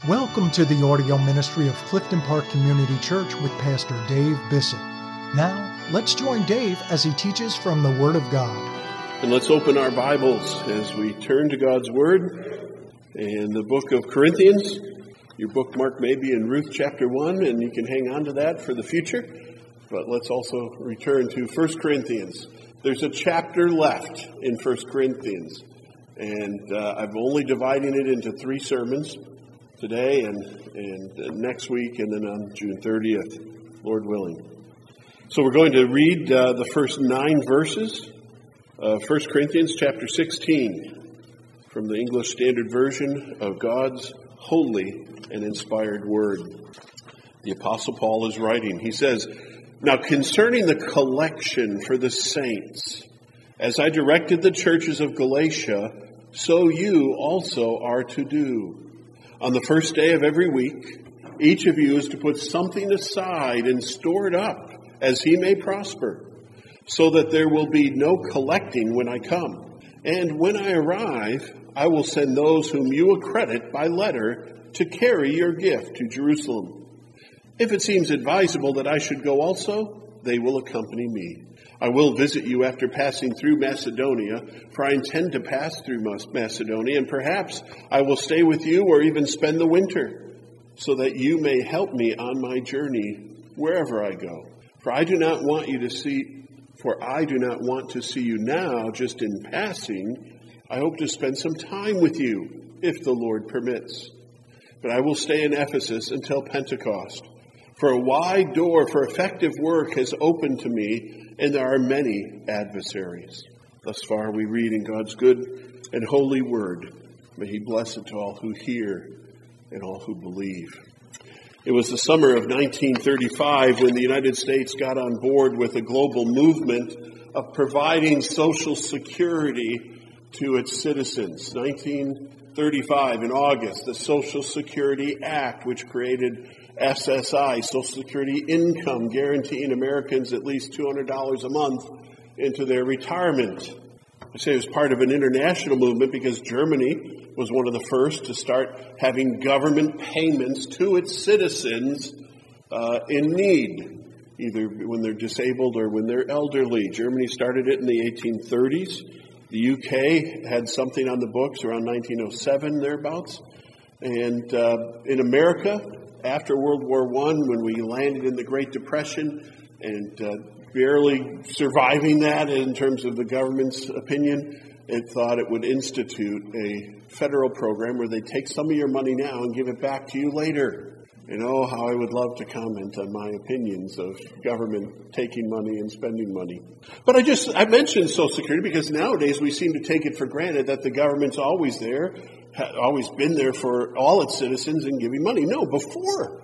Welcome to the audio ministry of Clifton Park Community Church with Pastor Dave Bissett. Now, let's join Dave as he teaches from the Word of God. And let's open our Bibles as we turn to God's Word in the book of Corinthians. Your bookmark may be in Ruth chapter 1, and you can hang on to that for the future. But let's also return to 1 Corinthians. There's a chapter left in 1 Corinthians, and I'm only dividing it into 3 sermons. Today and next week, and then on June 30th, Lord willing. So we're going to read the first 9 verses of 1 Corinthians chapter 16 from the English Standard Version of God's holy and inspired word. The Apostle Paul is writing. He says, "Now concerning the collection for the saints, as I directed the churches of Galatia, so you also are to do. On the first day of every week, each of you is to put something aside and store it up as he may prosper, so that there will be no collecting when I come. And when I arrive, I will send those whom you accredit by letter to carry your gift to Jerusalem. If it seems advisable that I should go also, they will accompany me. I will visit you after passing through Macedonia, for I intend to pass through Macedonia, and perhaps I will stay with you or even spend the winter, so that you may help me on my journey wherever I go. For I do not want to see you now just in passing. I hope to spend some time with you, if the Lord permits. But I will stay in Ephesus until Pentecost. For a wide door for effective work has opened to me, and there are many adversaries." Thus far we read in God's good and holy word. May he bless it to all who hear and all who believe. It was the summer of 1935 when the United States got on board with a global movement of providing social security to its citizens. 1935 in August, the Social Security Act, which created SSI, Social Security income, guaranteeing Americans at least $200 a month into their retirement. I say it was part of an international movement because Germany was one of the first to start having government payments to its citizens in need, either when they're disabled or when they're elderly. Germany started it in the 1830s. The UK had something on the books around 1907, thereabouts. And in America, after World War I, when we landed in the Great Depression and barely surviving that in terms of the government's opinion, it thought it would institute a federal program where they take some of your money now and give it back to you later. You know how I would love to comment on my opinions of government taking money and spending money. But I mentioned Social Security because nowadays we seem to take it for granted that the government's always there, always been there for all its citizens and giving money. No, before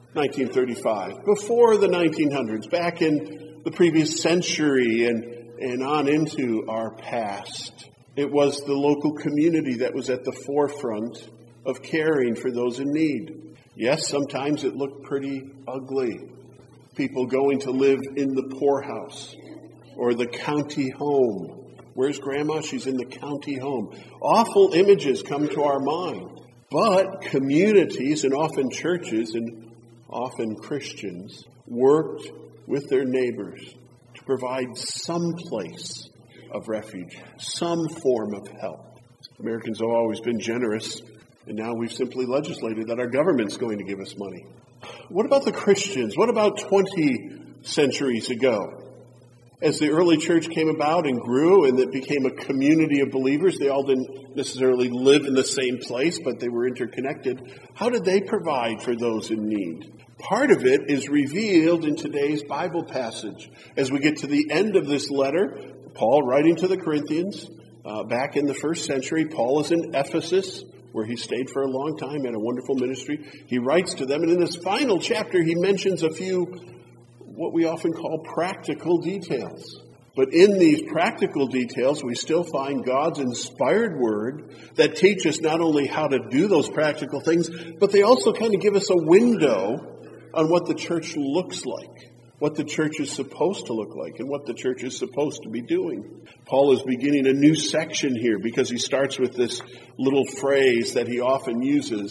1935, before the 1900s, back in the previous century and on into our past, it was the local community that was at the forefront of caring for those in need. Yes, sometimes it looked pretty ugly. People going to live in the poorhouse or the county home. Where's Grandma? She's in the county home. Awful images come to our mind. But communities and often churches and often Christians worked with their neighbors to provide some place of refuge, some form of help. Americans have always been generous. And now we've simply legislated that our government's going to give us money. What about the Christians? What about 20 centuries ago? As the early church came about and grew and it became a community of believers, they all didn't necessarily live in the same place, but they were interconnected. How did they provide for those in need? Part of it is revealed in today's Bible passage. As we get to the end of this letter, Paul writing to the Corinthians, back in the first century, Paul is in Ephesus, where he stayed for a long time, had a wonderful ministry. He writes to them, and in this final chapter, he mentions a few, what we often call practical details. But in these practical details, we still find God's inspired word that teaches not only how to do those practical things, but they also kind of give us a window on what the church looks like, what the church is supposed to look like, and what the church is supposed to be doing. Paul is beginning a new section here because he starts with this little phrase that he often uses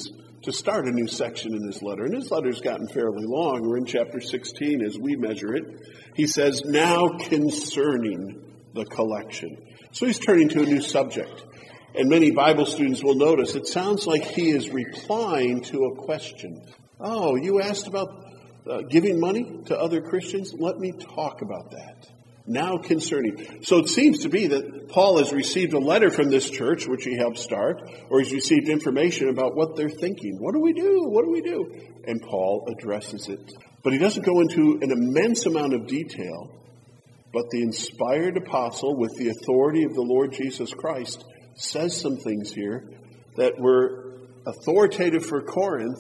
to start a new section in his letter. And his letter's gotten fairly long. We're in chapter 16 as we measure it. He says, now concerning the collection. So he's turning to a new subject. And many Bible students will notice it sounds like he is replying to a question. Oh, you asked about giving money to other Christians? Let me talk about that. Now concerning. So it seems to be that Paul has received a letter from this church, which he helped start, or he's received information about what they're thinking. What do we do? What do we do? And Paul addresses it. But he doesn't go into an immense amount of detail. But the inspired apostle, with the authority of the Lord Jesus Christ, says some things here that were authoritative for Corinth,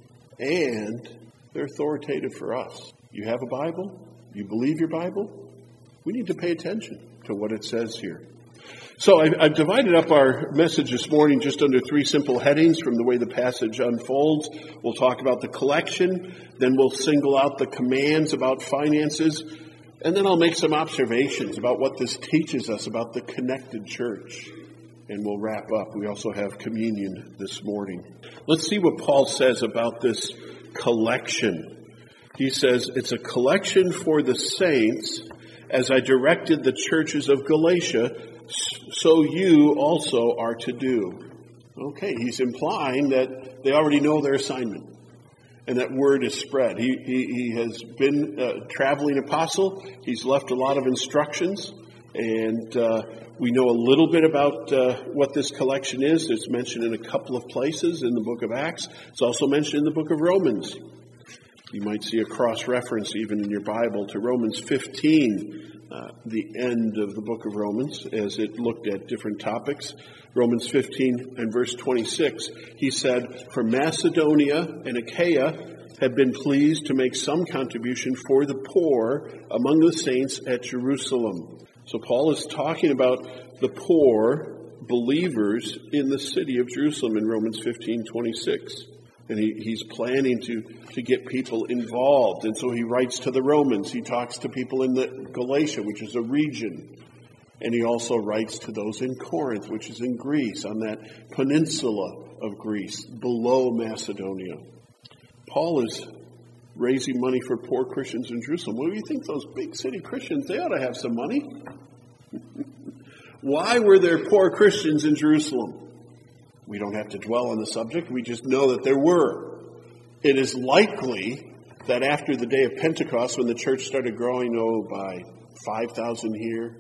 and they're authoritative for us. You have a Bible? You believe your Bible? We need to pay attention to what it says here. So I've divided up our message this morning just under 3 simple headings from the way the passage unfolds. We'll talk about the collection, then we'll single out the commands about finances, and then I'll make some observations about what this teaches us about the connected church. And we'll wrap up. We also have communion this morning. Let's see what Paul says about this collection. He says, it's a collection for the saints, as I directed the churches of Galatia, so you also are to do. Okay, he's implying that they already know their assignment. And that word is spread. He has been a traveling apostle. He's left a lot of instructions. And we know a little bit about what this collection is. It's mentioned in a couple of places in the book of Acts. It's also mentioned in the book of Romans. You might see a cross-reference even in your Bible to Romans 15, the end of the book of Romans, as it looked at different topics. Romans 15 and verse 26, he said, for Macedonia and Achaia have been pleased to make some contribution for the poor among the saints at Jerusalem. So Paul is talking about the poor believers in the city of Jerusalem in Romans 15:26. And he's planning to get people involved. And so he writes to the Romans. He talks to people in the Galatia, which is a region. And he also writes to those in Corinth, which is in Greece, on that peninsula of Greece, below Macedonia. Paul is raising money for poor Christians in Jerusalem. What do you think? Those big city Christians, they ought to have some money. Why were there poor Christians in Jerusalem? We don't have to dwell on the subject. We just know that there were. It is likely that after the day of Pentecost, when the church started growing, by 5,000 here,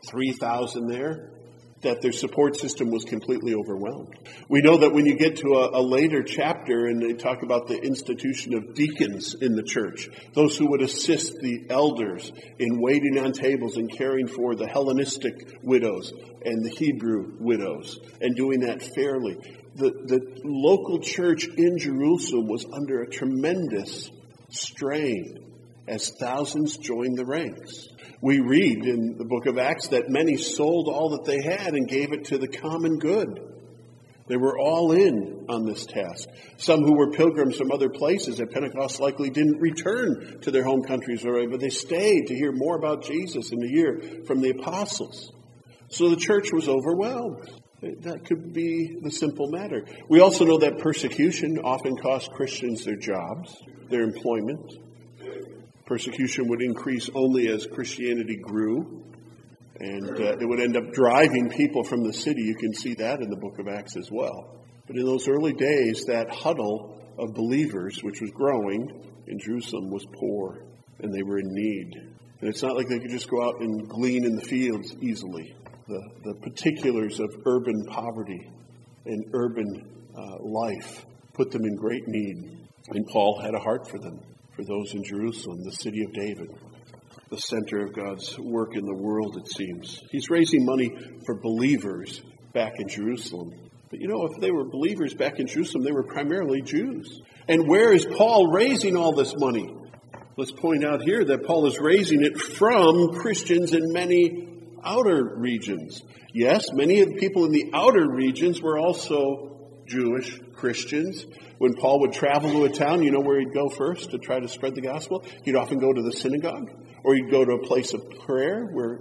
3,000 there, that their support system was completely overwhelmed. We know that when you get to a later chapter and they talk about the institution of deacons in the church, those who would assist the elders in waiting on tables and caring for the Hellenistic widows and the Hebrew widows and doing that fairly. The local church in Jerusalem was under a tremendous strain as thousands joined the ranks. We read in the book of Acts that many sold all that they had and gave it to the common good. They were all in on this task. Some who were pilgrims from other places at Pentecost likely didn't return to their home countries already, but they stayed to hear more about Jesus and to hear from the apostles. So the church was overwhelmed. That could be the simple matter. We also know that persecution often cost Christians their jobs, their employment. Persecution would increase only as Christianity grew, and it would end up driving people from the city. You can see that in the book of Acts as well. But in those early days, that huddle of believers, which was growing in Jerusalem, was poor, and they were in need. And it's not like they could just go out and glean in the fields easily. The particulars of urban poverty and urban life put them in great need. And Paul had a heart for them. For those in Jerusalem, the city of David, the center of God's work in the world, it seems. He's raising money for believers back in Jerusalem. But if they were believers back in Jerusalem, they were primarily Jews. And where is Paul raising all this money? Let's point out here that Paul is raising it from Christians in many outer regions. Yes, many of the people in the outer regions were also Jewish Christians. When Paul would travel to a town, you know where he'd go first to try to spread the gospel? He'd often go to the synagogue, or he'd go to a place of prayer where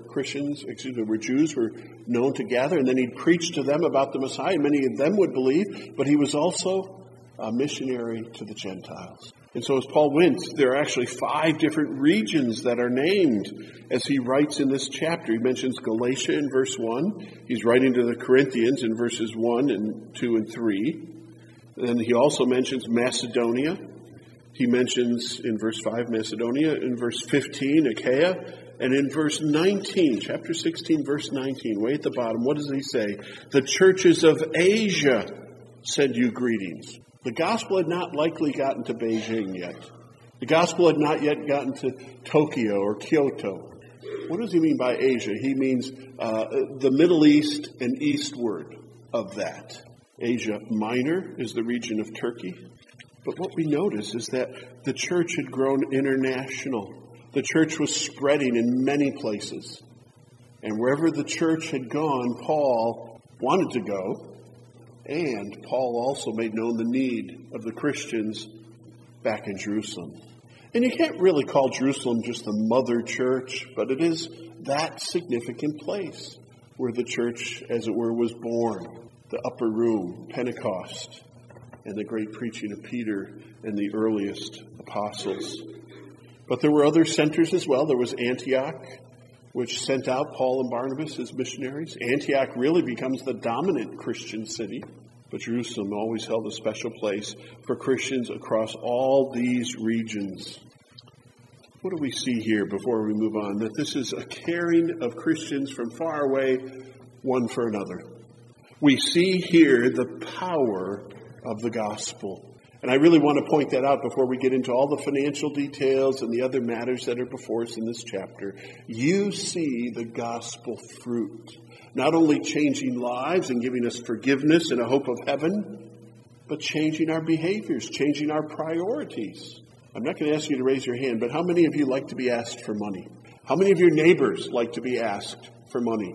Jews were known to gather, and then he'd preach to them about the Messiah. Many of them would believe, but he was also a missionary to the Gentiles. And so as Paul went, there are actually 5 different regions that are named as he writes in this chapter. He mentions Galatia in verse 1. He's writing to the Corinthians in verses 1 and 2 and 3. And then he also mentions Macedonia. He mentions in verse 5 Macedonia, in verse 15 Achaia, and in verse 19, chapter 16, verse 19, way at the bottom, what does he say? The churches of Asia send you greetings. The gospel had not likely gotten to Beijing yet. The gospel had not yet gotten to Tokyo or Kyoto. What does he mean by Asia? He means the Middle East and eastward of that. Asia Minor is the region of Turkey. But what we notice is that the church had grown international. The church was spreading in many places. And wherever the church had gone, Paul wanted to go. And Paul also made known the need of the Christians back in Jerusalem. And you can't really call Jerusalem just the mother church, but it is that significant place where the church, as it were, was born. The upper room, Pentecost, and the great preaching of Peter and the earliest apostles. But there were other centers as well. There was Antioch, which sent out Paul and Barnabas as missionaries. Antioch really becomes the dominant Christian city, but Jerusalem always held a special place for Christians across all these regions. What do we see here before we move on? That this is a caring of Christians from far away, one for another. We see here the power of the gospel. And I really want to point that out before we get into all the financial details and the other matters that are before us in this chapter. You see the gospel fruit. Not only changing lives and giving us forgiveness and a hope of heaven, but changing our behaviors, changing our priorities. I'm not going to ask you to raise your hand, but how many of you like to be asked for money? How many of your neighbors like to be asked for money?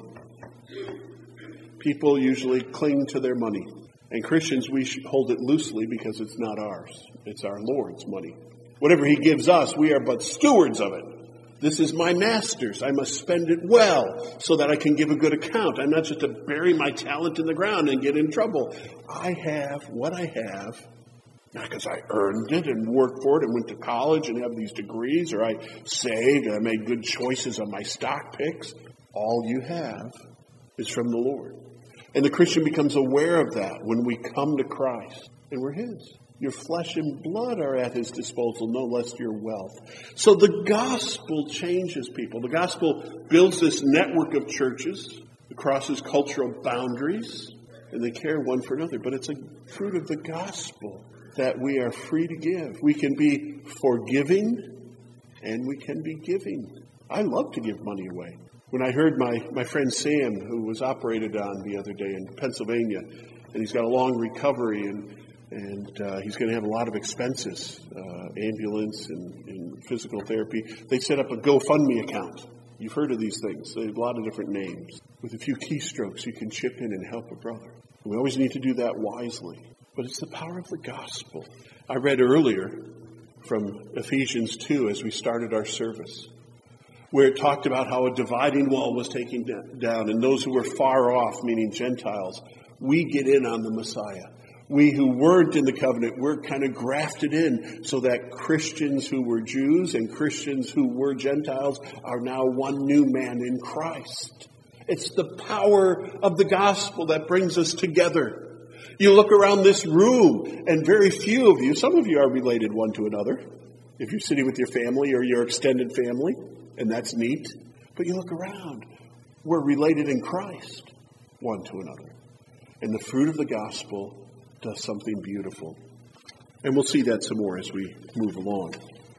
People usually cling to their money. And Christians, we should hold it loosely because it's not ours. It's our Lord's money. Whatever he gives us, we are but stewards of it. This is my master's. I must spend it well so that I can give a good account. I'm not just to bury my talent in the ground and get in trouble. I have what I have, not because I earned it and worked for it and went to college and have these degrees, or I saved and I made good choices on my stock picks. All you have is from the Lord. And the Christian becomes aware of that when we come to Christ, and we're his. Your flesh and blood are at his disposal, no less your wealth. So the gospel changes people. The gospel builds this network of churches, it crosses cultural boundaries, and they care one for another. But it's a fruit of the gospel that we are free to give. We can be forgiving, and we can be giving. I love to give money away. When I heard my friend Sam, who was operated on the other day in Pennsylvania, and he's got a long recovery, and he's going to have a lot of expenses, ambulance and physical therapy, they set up a GoFundMe account. You've heard of these things. They have a lot of different names. With a few keystrokes, you can chip in and help a brother. We always need to do that wisely. But it's the power of the gospel. I read earlier from Ephesians 2 as we started our service, where it talked about how a dividing wall was taken down, and those who were far off, meaning Gentiles, we get in on the Messiah. We who weren't in the covenant, we're kind of grafted in so that Christians who were Jews and Christians who were Gentiles are now one new man in Christ. It's the power of the gospel that brings us together. You look around this room, and very few of you, some of you are related one to another, if you're sitting with your family or your extended family. And that's neat. But you look around. We're related in Christ, one to another. And the fruit of the gospel does something beautiful. And we'll see that some more as we move along.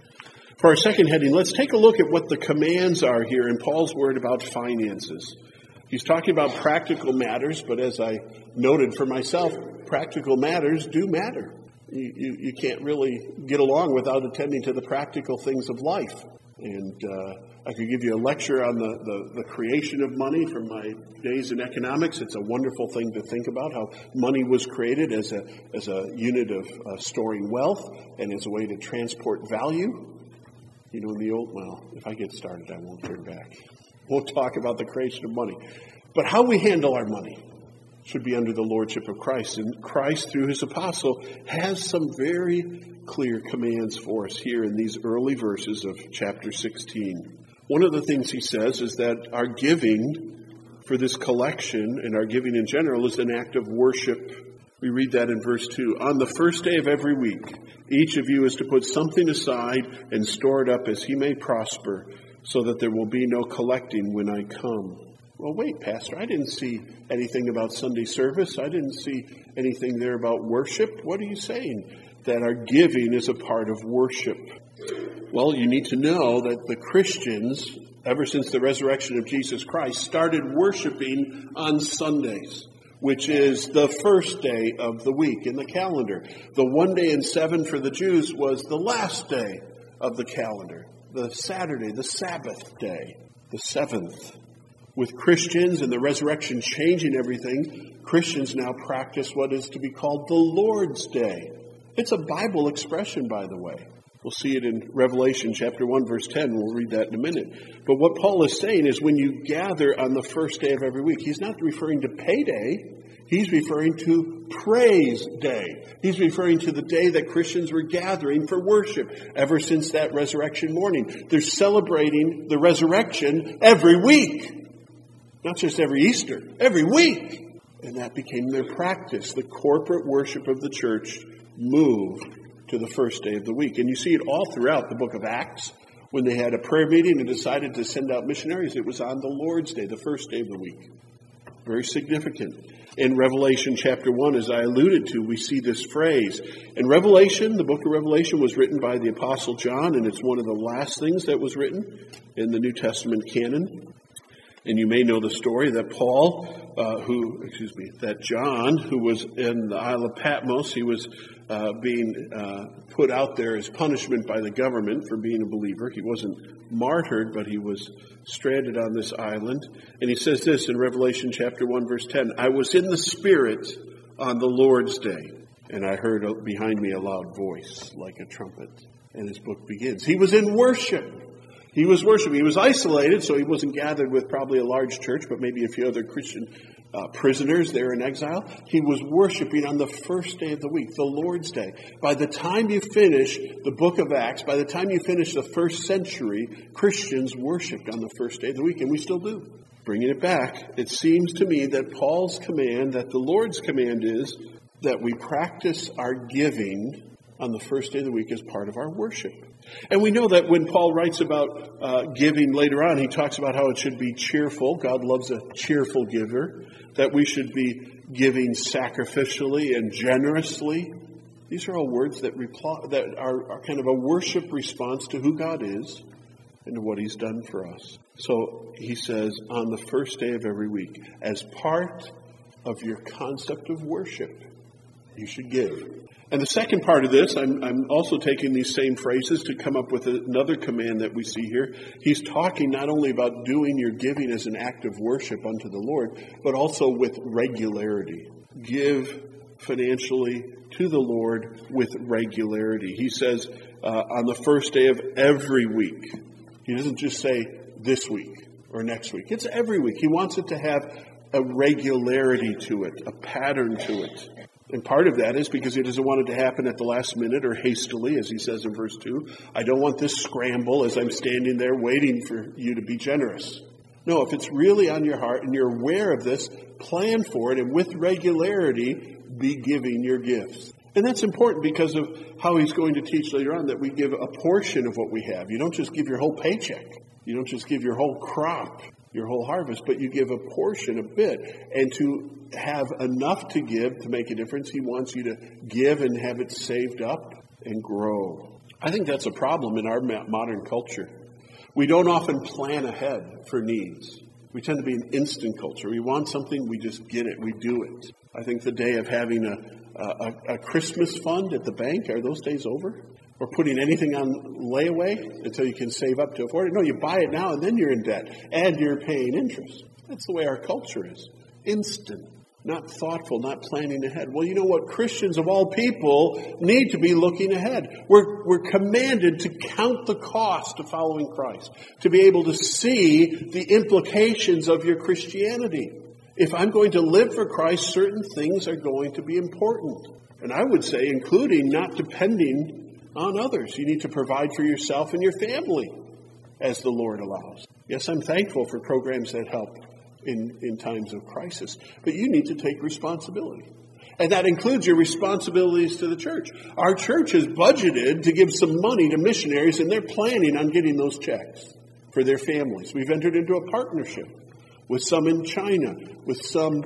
For our second heading, let's take a look at what the commands are here in Paul's word about finances. He's talking about practical matters, but as I noted for myself, practical matters do matter. You can't really get along without attending to the practical things of life. And I could give you a lecture on the creation of money from my days in economics. It's a wonderful thing to think about, how money was created as a unit of storing wealth and as a way to transport value. You know, in the old, well, if I get started, I won't turn back. We'll talk about the creation of money. But how we handle our money, should be under the lordship of Christ. And Christ, through his apostle, has some very clear commands for us here in these early verses of chapter 16. One of the things he says is that our giving for this collection and our giving in general is an act of worship. We read that in verse 2. On the first day of every week, each of you is to put something aside and store it up as he may prosper, so that there will be no collecting when I come. Well, wait, Pastor, I didn't see anything about Sunday service. I didn't see anything there about worship. What are you saying? That our giving is a part of worship. Well, you need to know that the Christians, ever since the resurrection of Jesus Christ, started worshiping on Sundays, which is the first day of the week in the calendar. The 1 day in 7 for the Jews was the last day of the calendar, the Saturday, the Sabbath day, the 7th. With Christians and the resurrection changing everything, Christians now practice what is to be called the Lord's Day. It's a Bible expression, by the way. We'll see it in Revelation chapter 1, verse 10. We'll read that in a minute. But what Paul is saying is when you gather on the first day of every week, he's not referring to payday. He's referring to praise day. He's referring to the day that Christians were gathering for worship ever since that resurrection morning. They're celebrating the resurrection every week. Not just every Easter, every week. And that became their practice. The corporate worship of the church moved to the first day of the week. And you see it all throughout the book of Acts. When they had a prayer meeting and decided to send out missionaries, it was on the Lord's Day, the first day of the week. Very significant. In Revelation chapter 1, as I alluded to, we see this phrase. In Revelation, the book of Revelation was written by the Apostle John, and it's one of the last things that was written in the New Testament canon. And you may know the story that John, who was in the Isle of Patmos, he was being put out there as punishment by the government for being a believer. He wasn't martyred, but he was stranded on this island. And he says this in Revelation chapter 1, verse 10, I was in the Spirit on the Lord's day, and I heard behind me a loud voice like a trumpet. And his book begins. He was in worship. He was worshiping. He was isolated, so he wasn't gathered with probably a large church, but maybe a few other Christian prisoners there in exile. He was worshiping on the first day of the week, the Lord's Day. By the time you finish the book of Acts, by the time you finish the first century, Christians worshipped on the first day of the week, and we still do. Bringing it back, it seems to me that Paul's command, that the Lord's command is that we practice our giving on the first day of the week as part of our worship. And we know that when Paul writes about giving later on, he talks about how it should be cheerful. God loves a cheerful giver. That we should be giving sacrificially and generously. These are all words that are kind of a worship response to who God is and to what he's done for us. So he says, on the first day of every week, as part of your concept of worship, you should give. And the second part of this, I'm also taking these same phrases to come up with another command that we see here. He's talking not only about doing your giving as an act of worship unto the Lord, but also with regularity. Give financially to the Lord with regularity. He says on the first day of every week. He doesn't just say this week or next week. It's every week. He wants it to have a regularity to it, a pattern to it. And part of that is because he doesn't want it to happen at the last minute or hastily, as he says in verse 2. I don't want this scramble as I'm standing there waiting for you to be generous. No, if it's really on your heart and you're aware of this, plan for it and with regularity be giving your gifts. And that's important because of how he's going to teach later on that we give a portion of what we have. You don't just give your whole paycheck. You don't just give your whole crop, your whole harvest, but you give a portion, a bit. And to have enough to give to make a difference, he wants you to give and have it saved up and grow. I think that's a problem in our modern culture. We don't often plan ahead for needs. We tend to be an instant culture. We want something, we just get it, we do it. I think the day of having a Christmas fund at the bank, are those days over? Or putting anything on layaway until you can save up to afford it? No, you buy it now and then you're in debt. And you're paying interest. That's the way our culture is. Instant. Not thoughtful, not planning ahead. Well, you know what? Christians of all people need to be looking ahead. We're commanded to count the cost of following Christ. To be able to see the implications of your Christianity. If I'm going to live for Christ, certain things are going to be important. And I would say, including not depending on others. You need to provide for yourself and your family as the Lord allows. Yes, I'm thankful for programs that help in times of crisis. But you need to take responsibility. And that includes your responsibilities to the church. Our church has budgeted to give some money to missionaries, and they're planning on getting those checks for their families. We've entered into a partnership with some in China, with some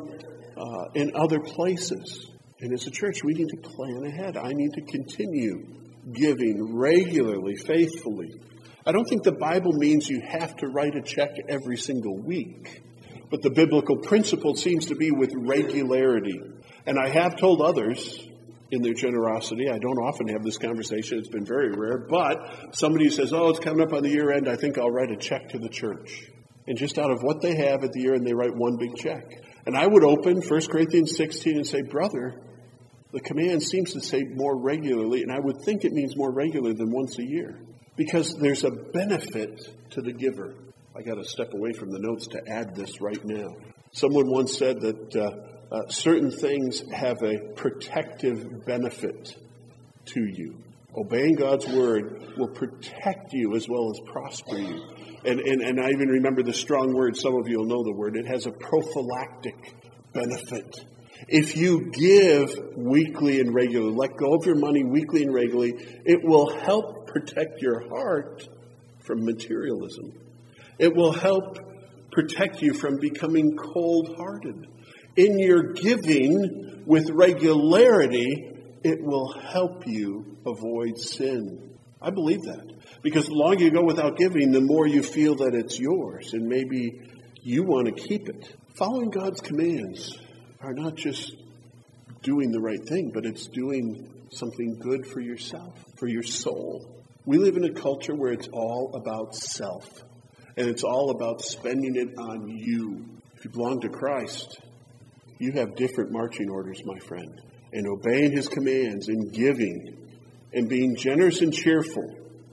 in other places. And as a church, we need to plan ahead. I need to continue giving regularly, faithfully. I don't think the Bible means you have to write a check every single week. But the biblical principle seems to be with regularity. And I have told others in their generosity, I don't often have this conversation, it's been very rare, but somebody says, oh, it's coming up on the year end, I think I'll write a check to the church. And just out of what they have at the year end, they write one big check. And I would open 1 Corinthians 16 and say, brother, the command seems to say more regularly, and I would think it means more regular than once a year. Because there's a benefit to the giver. I got to step away from the notes to add this right now. Someone once said that certain things have a protective benefit to you. Obeying God's word will protect you as well as prosper you. And I even remember the strong word, some of you will know the word, it has a prophylactic benefit. If you give weekly and regularly, let go of your money weekly and regularly, it will help protect your heart from materialism. It will help protect you from becoming cold-hearted. In your giving with regularity, it will help you avoid sin. I believe that. Because the longer you go without giving, the more you feel that it's yours. And maybe you want to keep it. Following God's commands are not just doing the right thing, but it's doing something good for yourself, for your soul. We live in a culture where it's all about self. And it's all about spending it on you. If you belong to Christ, you have different marching orders, my friend. And obeying his commands and giving and being generous and cheerful.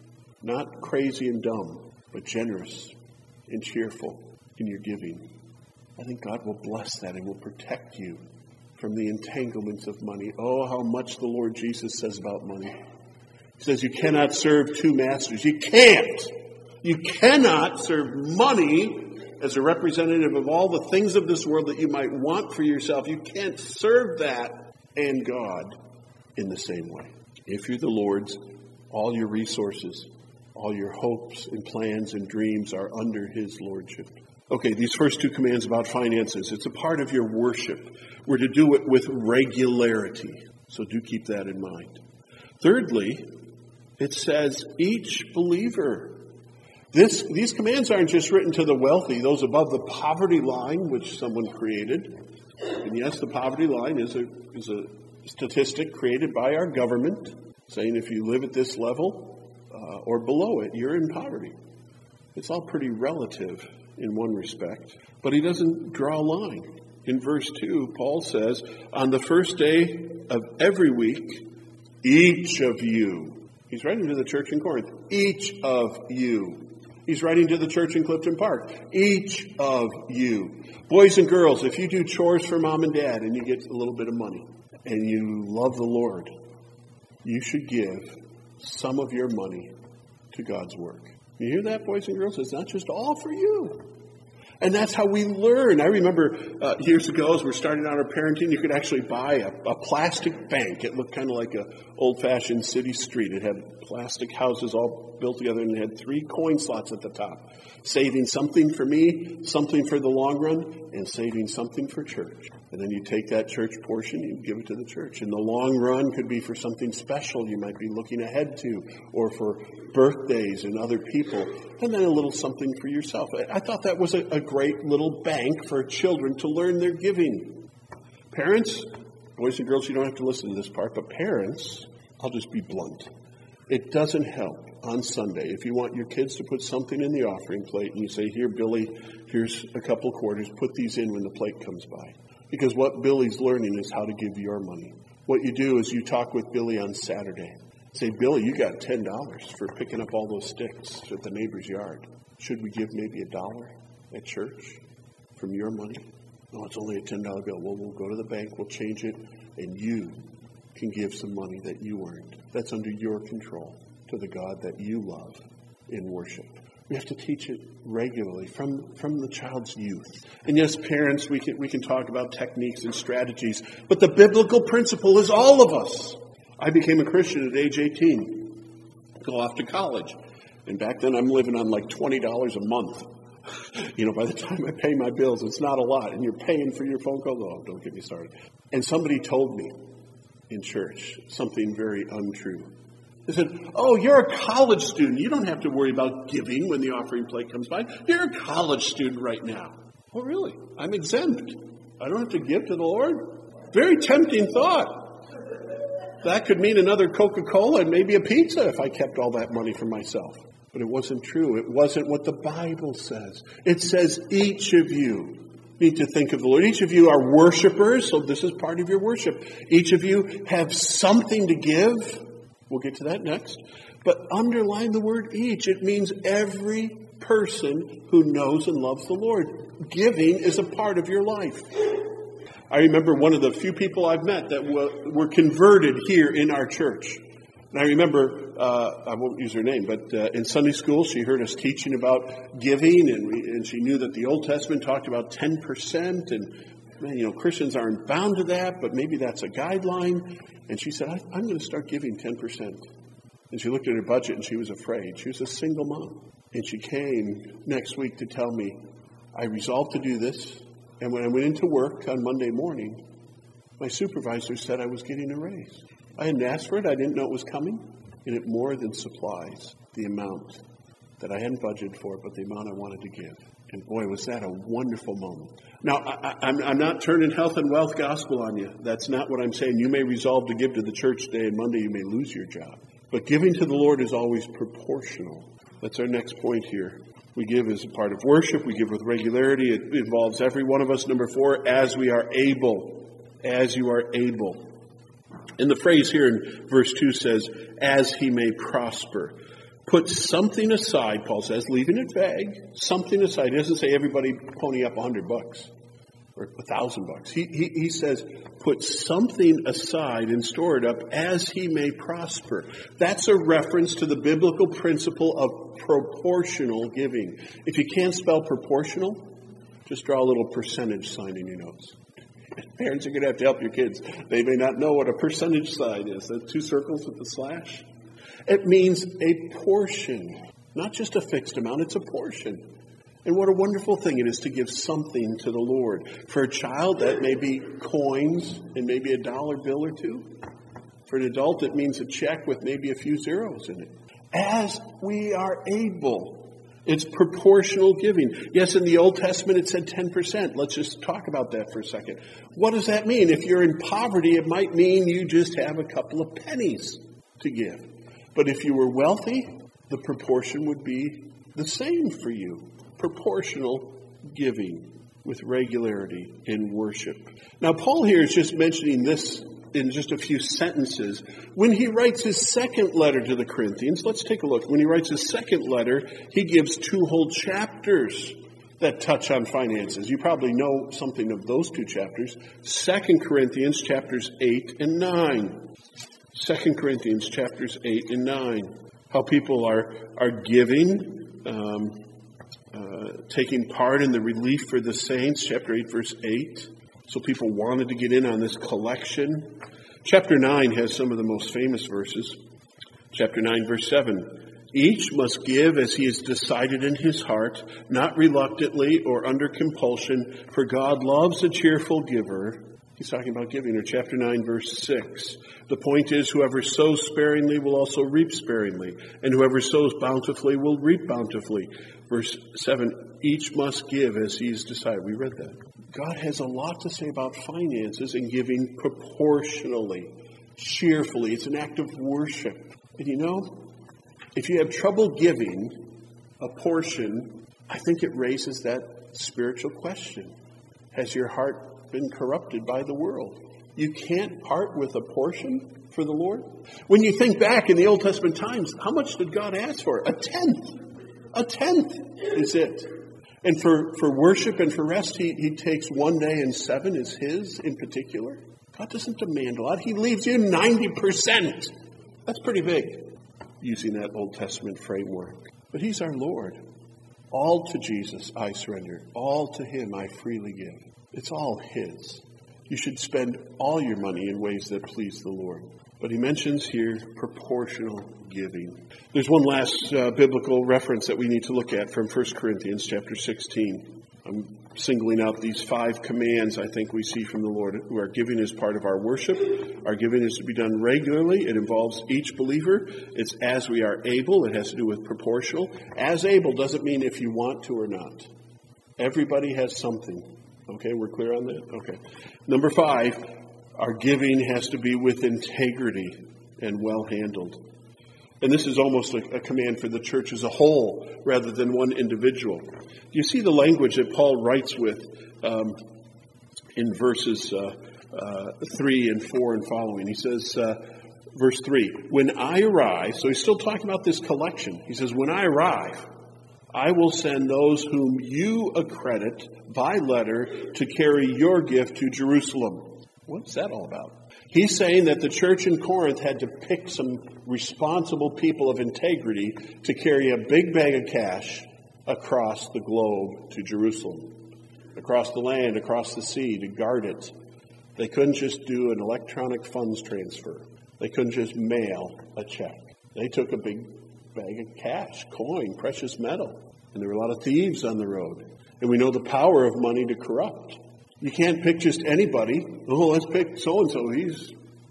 Not crazy and dumb, but generous and cheerful in your giving. I think God will bless that and will protect you from the entanglements of money. Oh, how much the Lord Jesus says about money. He says you cannot serve two masters. You can't. You cannot serve money as a representative of all the things of this world that you might want for yourself. You can't serve that and God in the same way. If you're the Lord's, all your resources, all your hopes and plans and dreams are under his lordship. Okay, these first two commands about finances, it's a part of your worship. We're to do it with regularity. So do keep that in mind. Thirdly, it says each believer. These commands aren't just written to the wealthy, those above the poverty line, which someone created. And yes, the poverty line is a statistic created by our government, saying if you live at this level or below it, you're in poverty. It's all pretty relative in one respect. But he doesn't draw a line. In verse 2, Paul says, on the first day of every week, each of you. He's writing to the church in Corinth. Each of you. He's writing to the church in Clifton Park. Each of you. Boys and girls, if you do chores for mom and dad and you get a little bit of money and you love the Lord, you should give some of your money to God's work. You hear that, boys and girls? It's not just all for you. And that's how we learn. I remember years ago, as we're starting out our parenting, you could actually buy a plastic bank. It looked kind of like an old-fashioned city street. It had plastic houses all built together, and it had 3 coin slots at the top. Saving something for me, something for the long run, and saving something for church. And then you take that church portion, you give it to the church. And the long run could be for something special you might be looking ahead to, or for birthdays and other people, and then a little something for yourself. I thought that was a great little bank for children to learn their giving. Parents, boys and girls, you don't have to listen to this part, but parents, I'll just be blunt. It doesn't help on Sunday if you want your kids to put something in the offering plate and you say, here, Billy, here's a couple quarters, put these in when the plate comes by. Because what Billy's learning is how to give your money. What you do is you talk with Billy on Saturday. Say, Billy, you got $10 for picking up all those sticks at the neighbor's yard. Should we give maybe $1 at church from your money? Oh, it's only a $10 bill. Well, we'll go to the bank, we'll change it, and you can give some money that you earned. That's under your control to the God that you love in worship. We have to teach it regularly from the child's youth. And yes, parents, we can talk about techniques and strategies, but the biblical principle is all of us. I became a Christian at age 18, go off to college. And back then I'm living on like $20 a month. By the time I pay my bills, it's not a lot. And you're paying for your phone calls. Oh, don't get me started. And somebody told me in church something very untrue. They said, oh, you're a college student. You don't have to worry about giving when the offering plate comes by. You're a college student right now. Oh, really? I'm exempt. I don't have to give to the Lord? Very tempting thought. That could mean another Coca-Cola and maybe a pizza if I kept all that money for myself. But it wasn't true. It wasn't what the Bible says. It says each of you need to think of the Lord. Each of you are worshipers, so this is part of your worship. Each of you have something to give. We'll get to that next. But underline the word each. It means every person who knows and loves the Lord. Giving is a part of your life. I remember one of the few people I've met that were converted here in our church. And I remember, I won't use her name, but in Sunday school she heard us teaching about giving, and she knew that the Old Testament talked about 10%, and Christians aren't bound to that, but maybe that's a guideline. And she said, I'm going to start giving 10%. And she looked at her budget and she was afraid. She was a single mom. And she came next week to tell me, I resolved to do this. And when I went into work on Monday morning, my supervisor said I was getting a raise. I hadn't asked for it. I didn't know it was coming. And it more than supplies the amount that I hadn't budgeted for, but the amount I wanted to give. And boy, was that a wonderful moment. Now, I'm not turning health and wealth gospel on you. That's not what I'm saying. You may resolve to give to the church today, and Monday you may lose your job. But giving to the Lord is always proportional. That's our next point here. We give as a part of worship. We give with regularity. It involves every one of us. Number 4, as we are able. As you are able. And the phrase here in verse 2 says, as he may prosper. Put something aside, Paul says, leaving it vague, something aside. He doesn't say everybody pony up $100 or $1,000. He says, put something aside and store it up as he may prosper. That's a reference to the biblical principle of proportional giving. If you can't spell proportional, just draw a little percentage sign in your notes. Parents are going to have to help your kids. They may not know what a percentage sign is. That's 2 circles with the slash. It means a portion, not just a fixed amount, it's a portion. And what a wonderful thing it is to give something to the Lord. For a child, that may be coins and maybe a dollar bill or 2. For an adult, it means a check with maybe a few zeros in it. As we are able, it's proportional giving. Yes, in the Old Testament it said 10%. Let's just talk about that for a second. What does that mean? If you're in poverty, it might mean you just have a couple of pennies to give. But if you were wealthy, the proportion would be the same for you. Proportional giving with regularity in worship. Now, Paul here is just mentioning this in just a few sentences. When he writes his second letter to the Corinthians, let's take a look. When he writes his second letter, he gives 2 whole chapters that touch on finances. You probably know something of those 2 chapters. 2 Corinthians chapters 8 and 9. 2 Corinthians chapters 8 and 9. How people are giving, taking part in the relief for the saints. Chapter 8, verse 8. So people wanted to get in on this collection. Chapter 9 has some of the most famous verses. Chapter 9, verse 7. Each must give as he has decided in his heart, not reluctantly or under compulsion, for God loves a cheerful giver. He's talking about giving. Or chapter 9, verse 6. The point is, whoever sows sparingly will also reap sparingly, and whoever sows bountifully will reap bountifully. Verse 7, each must give as he has decided. We read that. God has a lot to say about finances and giving proportionally, cheerfully. It's an act of worship. And if you have trouble giving a portion, I think it raises that spiritual question. Has your heart been corrupted by the world? You can't part with a portion for the Lord. When you think back in the Old Testament times, how much did God ask for? A tenth. A tenth is it. And for worship and for rest, he takes 1 day and 7 is his in particular. God doesn't demand a lot. He leaves you 90%. That's pretty big, using that Old Testament framework. But he's our Lord. All to Jesus I surrender. All to him I freely give. It's all his. You should spend all your money in ways that please the Lord. But he mentions here proportional giving. There's one last biblical reference that we need to look at from 1 Corinthians chapter 16. I'm singling out these 5 commands I think we see from the Lord. Who our giving is part of our worship. Our giving is to be done regularly. It involves each believer. It's as we are able. It has to do with proportional. As able doesn't mean if you want to or not. Everybody has something. Okay, we're clear on that? Okay. Number 5, our giving has to be with integrity and well handled. And this is almost a command for the church as a whole rather than one individual. You see the language that Paul writes with in verses 3 and 4 and following. He says, verse 3, when I arrive, so he's still talking about this collection. He says, when I arrive, I will send those whom you accredit by letter to carry your gift to Jerusalem. What's that all about? He's saying that the church in Corinth had to pick some responsible people of integrity to carry a big bag of cash across the globe to Jerusalem, across the land, across the sea, to guard it. They couldn't just do an electronic funds transfer. They couldn't just mail a check. They took a big bag of cash, coin, precious metal. And there were a lot of thieves on the road. And we know the power of money to corrupt. You can't pick just anybody. Oh, let's pick so-and-so. He's,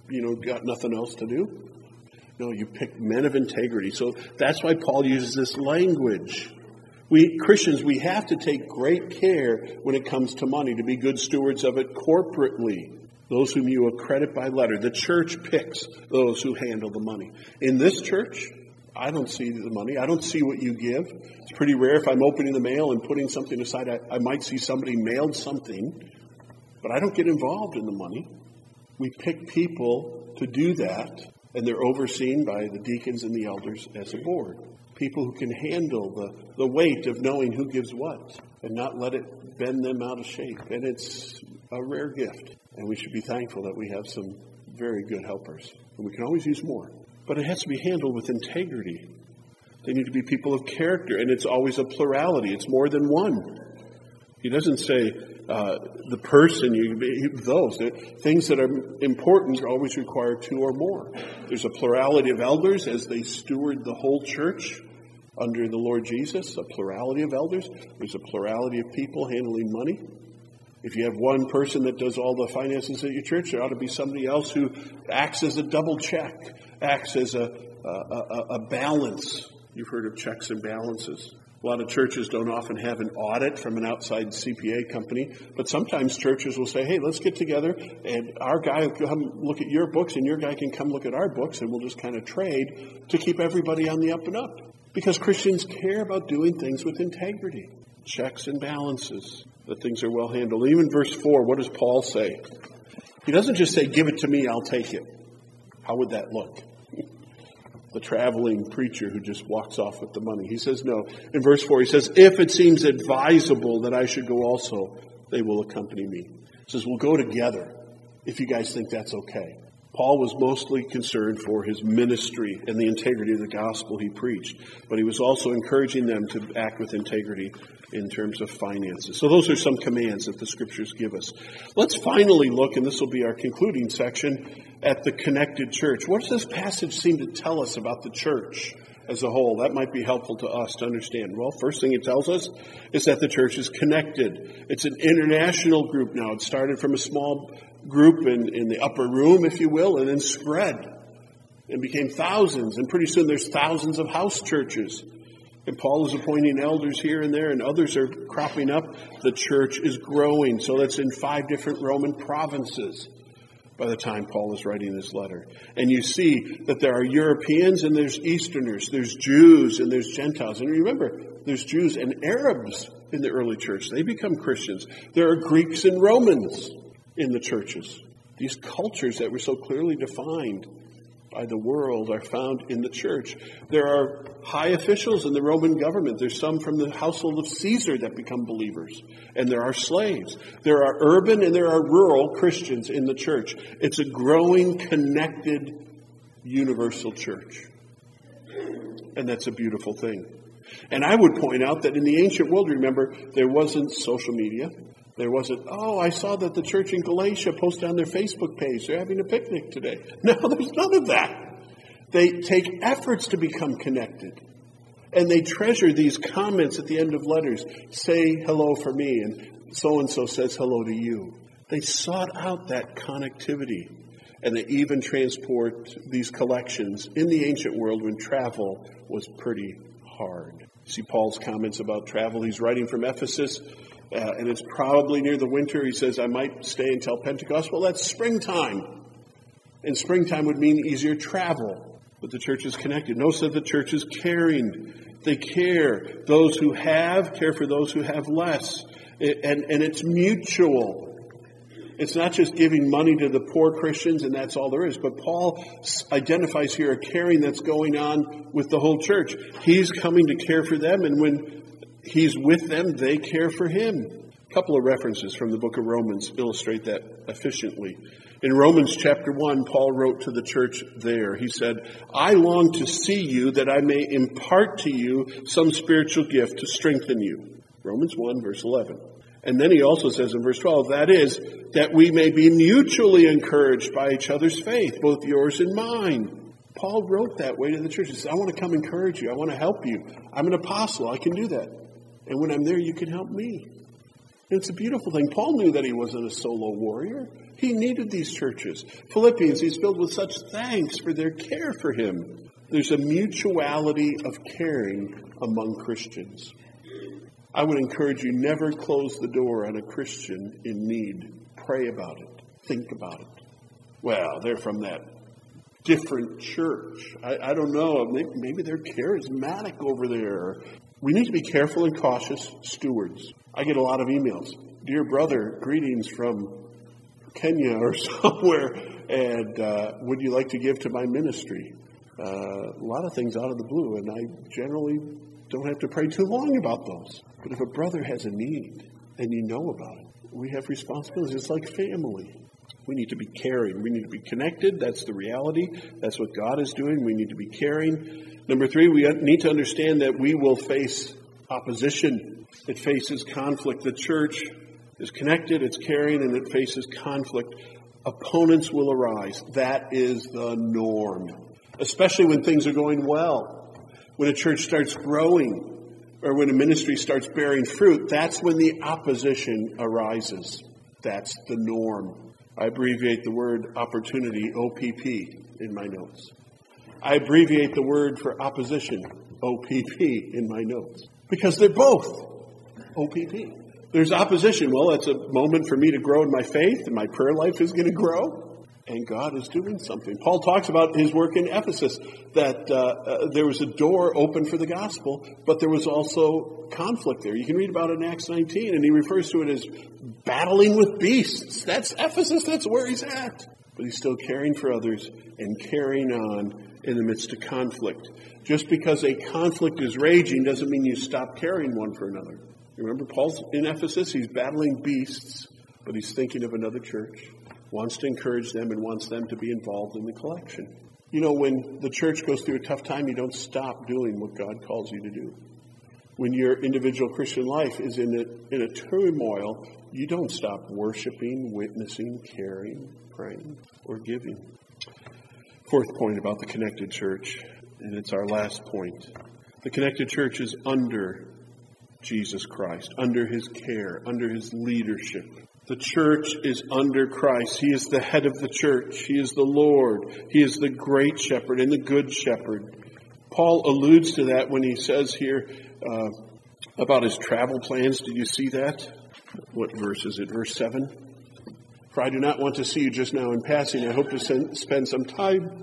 got nothing else to do. No, you pick men of integrity. So that's why Paul uses this language. We Christians, we have to take great care when it comes to money, to be good stewards of it corporately. Those whom you accredit by letter. The church picks those who handle the money. In this church, I don't see the money. I don't see what you give. It's pretty rare if I'm opening the mail and putting something aside. I might see somebody mailed something, but I don't get involved in the money. We pick people to do that, and they're overseen by the deacons and the elders as a board. People who can handle the weight of knowing who gives what and not let it bend them out of shape. And it's a rare gift. And we should be thankful that we have some very good helpers. And we can always use more. But it has to be handled with integrity. They need to be people of character, and it's always a plurality. It's more than one. He doesn't say the person, those. Things that are important always require 2 or more. There's a plurality of elders as they steward the whole church under the Lord Jesus, a plurality of elders. There's a plurality of people handling money. If you have one person that does all the finances at your church, there ought to be somebody else who acts as a double check, acts as a balance. You've heard of checks and balances. A lot of churches don't often have an audit from an outside CPA company, but sometimes churches will say, hey, let's get together, and our guy will come look at your books, and your guy can come look at our books, and we'll just kind of trade to keep everybody on the up and up. Because Christians care about doing things with integrity. Checks and balances, that things are well handled. Even verse 4, what does Paul say? He doesn't just say, give it to me, I'll take it. How would that look? The traveling preacher who just walks off with the money. He says no. In verse 4, he says, if it seems advisable that I should go also, they will accompany me. He says, we'll go together if you guys think that's okay. Paul was mostly concerned for his ministry and the integrity of the gospel he preached, but he was also encouraging them to act with integrity in terms of finances. So those are some commands that the scriptures give us. Let's finally look, and this will be our concluding section, at the connected church. What does this passage seem to tell us about the church as a whole? That might be helpful to us to understand. Well, first thing it tells us is that the church is connected. It's an international group now. It started from a small group in the upper room, if you will, and then spread and became thousands. And pretty soon there's thousands of house churches. And Paul is appointing elders here and there, and others are cropping up. The church is growing. So that's in 5 different Roman provinces by the time Paul is writing this letter. And you see that there are Europeans and there's Easterners. There's Jews and there's Gentiles. And remember, there's Jews and Arabs in the early church. They become Christians. There are Greeks and Romans in the churches. These cultures that were so clearly defined by the world are found in the church. There are high officials in the Roman government. There's some from the household of Caesar that become believers. And there are slaves. There are urban and there are rural Christians in the church. It's a growing, connected, universal church. And that's a beautiful thing. And I would point out that in the ancient world, remember, there wasn't social media. There wasn't, I saw that the church in Galatia posted on their Facebook page, they're having a picnic today. No, there's none of that. They take efforts to become connected. And they treasure these comments at the end of letters. Say hello for me, and so-and-so says hello to you. They sought out that connectivity. And they even transport these collections in the ancient world when travel was pretty hard. See Paul's comments about travel. He's writing from Ephesus. And it's probably near the winter. He says, I might stay until Pentecost. Well, that's springtime. And springtime would mean easier travel. But the church is connected. Notice that the church is caring. They care. Those who have care for those who have less. And it's mutual. It's not just giving money to the poor Christians and that's all there is. But Paul identifies here a caring that's going on with the whole church. He's coming to care for them, and when He's with them, they care for Him. A couple of references from the book of Romans illustrate that efficiently. In Romans chapter 1, Paul wrote to the church there. He said, I long to see you that I may impart to you some spiritual gift to strengthen you. Romans 1, verse 11. And then he also says in verse 12, that is, that we may be mutually encouraged by each other's faith, both yours and mine. Paul wrote that way to the church. He said, I want to come encourage you. I want to help you. I'm an apostle. I can do that. And when I'm there, you can help me. And it's a beautiful thing. Paul knew that he wasn't a solo warrior. He needed these churches. Philippians, he's filled with such thanks for their care for him. There's a mutuality of caring among Christians. I would encourage you, never close the door on a Christian in need. Pray about it. Think about it. Well, they're from that different church. I don't know. Maybe they're charismatic over there. We need to be careful and cautious stewards. I get a lot of emails. Dear brother, greetings from Kenya or somewhere, and would you like to give to my ministry? A lot of things out of the blue, and I generally don't have to pray too long about those. But if a brother has a need, and you know about it, we have responsibilities. It's like family. We need to be caring. We need to be connected. That's the reality. That's what God is doing. We need to be caring. Number 3, we need to understand that we will face opposition. It faces conflict. The church is connected, it's caring, and it faces conflict. Opponents will arise. That is the norm. Especially when things are going well. When a church starts growing, or when a ministry starts bearing fruit, that's when the opposition arises. That's the norm. I abbreviate the word opportunity, OPP, in my notes. I abbreviate the word for opposition, OPP, in my notes. Because they're both OPP. There's opposition. Well, it's a moment for me to grow in my faith, and my prayer life is going to grow. And God is doing something. Paul talks about his work in Ephesus, that there was a door open for the gospel, but there was also conflict there. You can read about it in Acts 19, and he refers to it as battling with beasts. That's Ephesus. That's where he's at. But he's still caring for others and carrying on in the midst of conflict. Just because a conflict is raging doesn't mean you stop caring one for another. Remember, Paul's in Ephesus. He's battling beasts, but he's thinking of another church, wants to encourage them, and wants them to be involved in the collection. You know, when the church goes through a tough time, you don't stop doing what God calls you to do. When your individual Christian life is in a turmoil, you don't stop worshiping, witnessing, caring, praying, or giving. 4th point about the connected church, and it's our last point. The connected church is under Jesus Christ, under his care, under his leadership. The church is under Christ. He is the head of the church. He is the Lord. He is the great shepherd and the good shepherd. Paul alludes to that when he says here about his travel plans. Did you see that? What verse is it? Verse 7? For I do not want to see you just now in passing. I hope to spend some time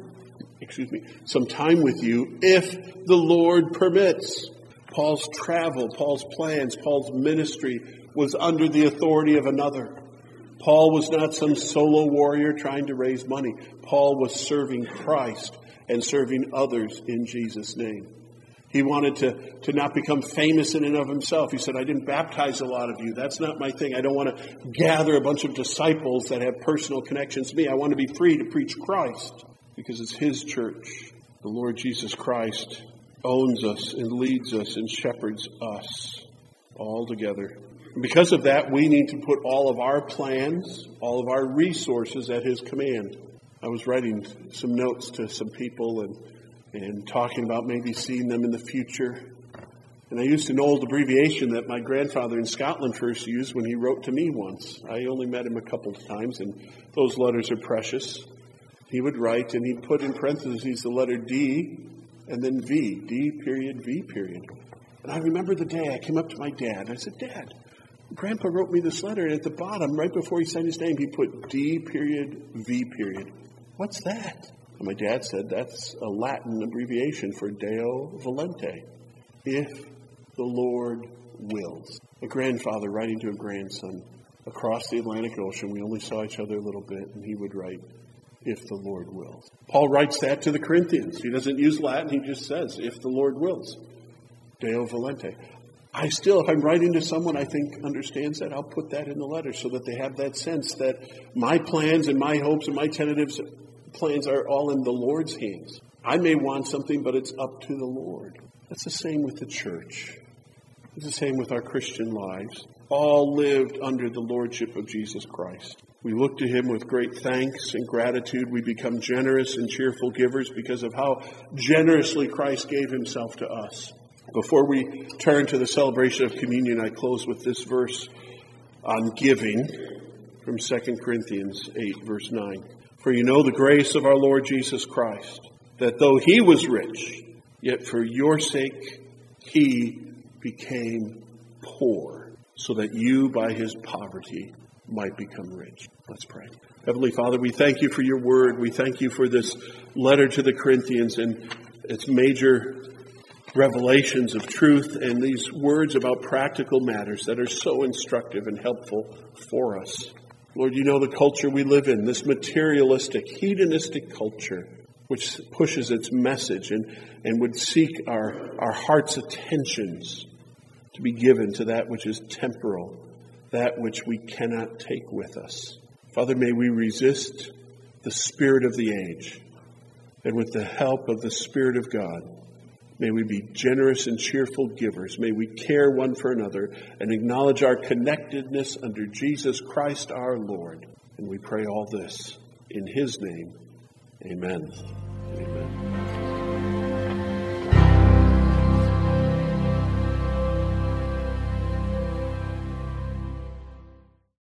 with you if the Lord permits. Paul's travel, Paul's plans, Paul's ministry was under the authority of another. Paul was not some solo warrior trying to raise money. Paul was serving Christ and serving others in Jesus' name. He wanted to not become famous in and of himself. He said, I didn't baptize a lot of you. That's not my thing. I don't want to gather a bunch of disciples that have personal connections to me. I want to be free to preach Christ because it's his church. The Lord Jesus Christ owns us and leads us and shepherds us all together. And because of that, we need to put all of our plans, all of our resources at his command. I was writing some notes to some people and talking about maybe seeing them in the future. And I used an old abbreviation that my grandfather in Scotland first used when he wrote to me once. I only met him a couple of times, and those letters are precious. He would write, and he'd put in parentheses the letter D and then V, D period, V period. And I remember the day I came up to my dad, and I said, Dad, Grandpa wrote me this letter, and at the bottom, right before he signed his name, he put D period, V period. What's that? And my dad said, that's a Latin abbreviation for Deo Volente, if the Lord wills. A grandfather writing to a grandson across the Atlantic Ocean. We only saw each other a little bit, and he would write, if the Lord wills. Paul writes that to the Corinthians. He doesn't use Latin, he just says, if the Lord wills. Deo Volente. I still, if I'm writing to someone I think understands that, I'll put that in the letter so that they have that sense that my plans and my hopes and my tentative plans are all in the Lord's hands. I may want something, but it's up to the Lord. That's the same with the church. It's the same with our Christian lives. All lived under the lordship of Jesus Christ. We look to him with great thanks and gratitude. We become generous and cheerful givers because of how generously Christ gave himself to us. Before we turn to the celebration of communion, I close with this verse on giving from 2 Corinthians 8, verse 9. For you know the grace of our Lord Jesus Christ, that though he was rich, yet for your sake he became poor, so that you by his poverty might become rich. Let's pray. Heavenly Father, we thank you for your word. We thank you for this letter to the Corinthians and its major revelations of truth and these words about practical matters that are so instructive and helpful for us. Lord, you know the culture we live in, this materialistic, hedonistic culture, which pushes its message and would seek our heart's attentions to be given to that which is temporal, that which we cannot take with us. Father, may we resist the spirit of the age, and with the help of the Spirit of God, may we be generous and cheerful givers. May we care one for another and acknowledge our connectedness under Jesus Christ our Lord. And we pray all this in his name. Amen. Amen.